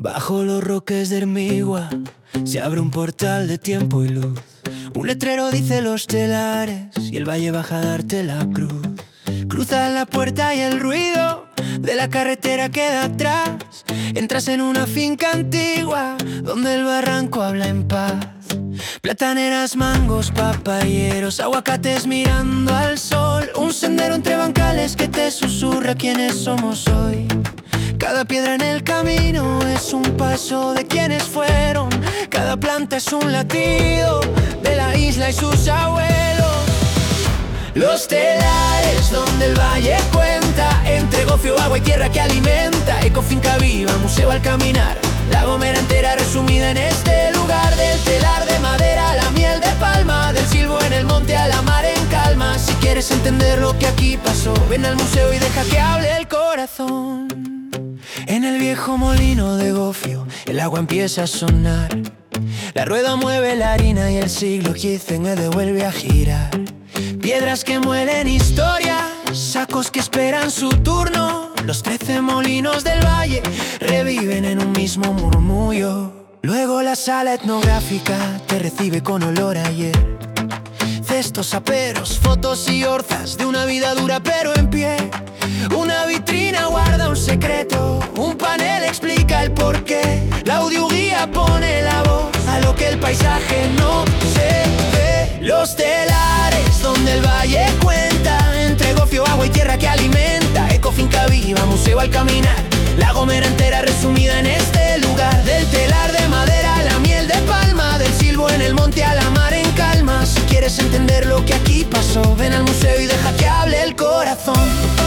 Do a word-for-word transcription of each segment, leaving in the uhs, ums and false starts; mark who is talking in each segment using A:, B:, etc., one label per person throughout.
A: Bajo los roques de Hermigua se abre un portal de tiempo y luz. Un letrero dice Los Telares y el valle baja a darte la cruz. Cruzas la puerta y el ruido de la carretera queda atrás. Entras en una finca antigua donde el barranco habla en paz. Plataneras, mangos, papayeros, aguacates mirando al sol. Un sendero entre bancales que te susurra quiénes somos hoy. Cada piedra en el camino es un paso de quienes fueron. Cada planta es un latido de la isla y sus abuelos. Los Telares, donde el valle cuenta, entre gofio, agua y tierra que alimenta. Ecofinca viva, museo al caminar, La Gomera entera resumida en este lugar. Del telar de madera a la miel de palma, del silbo en el monte a la mar en calma. Si quieres entender lo que aquí pasó, ven al museo y deja que hable el corazón. En el viejo molino de gofio el agua empieza a sonar. La rueda mueve la harina y el siglo quince me devuelve a girar. Piedras que muelen historia, sacos que esperan su turno. Los trece molinos del valle reviven en un mismo murmullo. Luego la sala etnográfica te recibe con olor a ayer. Cestos, aperos, fotos y orzas de una vida dura pero en pie. Una vitrina guarda un secreto, un panel explica el porqué. La audioguía pone la voz a lo que el paisaje no se ve. Los Telares, donde el valle cuenta, entre gofio, agua y tierra que alimenta. Ecofinca viva, museo al caminar, La Gomera entera resumida en este lugar. Del telar de madera a la miel de palma, del silbo en el monte a la mar en calma. Si quieres entender lo que aquí pasó, ven al museo y deja que hable el corazón.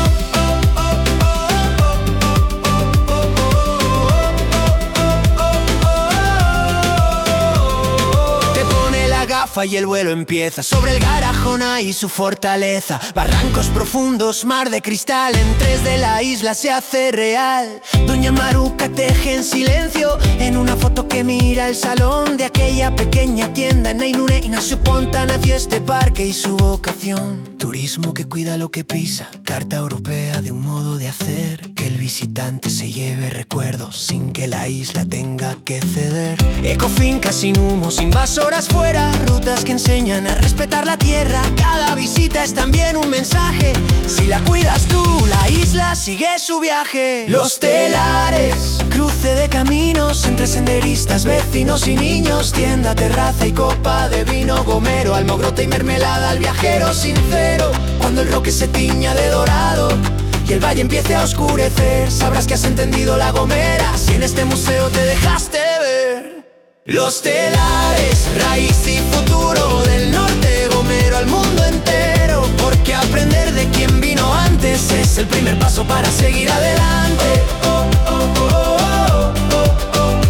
A: Y el vuelo empieza sobre el Garajona y su fortaleza. Barrancos profundos, mar de cristal, en tres de la isla se hace real. Doña Maruca teje en silencio en una foto que mira el salón de aquella pequeña tienda. En Ainune y Ignacio Ponta nació este parque y su vocación. Turismo que cuida lo que pisa, carta europea de un modo de hacer que el visitante se lleve recuerdos sin que la isla tenga que ceder. Ecofinca sin humos, invasoras fuera, rutas que enseñan a respetar la tierra. Cada visita es también un mensaje. Si la cuidas tú, la isla sigue su viaje. Los Telares, cruce de caminos entre senderistas, vecinos y niños. Tienda, terraza y copa de vino, gomero, almogrote y mermelada al viajero sincero. Cuando el roque se tiña de dorado y el valle empiece a oscurecer, sabrás que has entendido La Gomera si en este museo te dejaste ver. Los Telares, raíz y futuro del norte gomero al mundo entero. Porque aprender de quien vino antes es el primer paso para seguir adelante.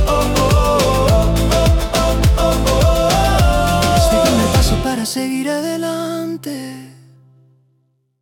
A: Es mi primer paso para seguir adelante.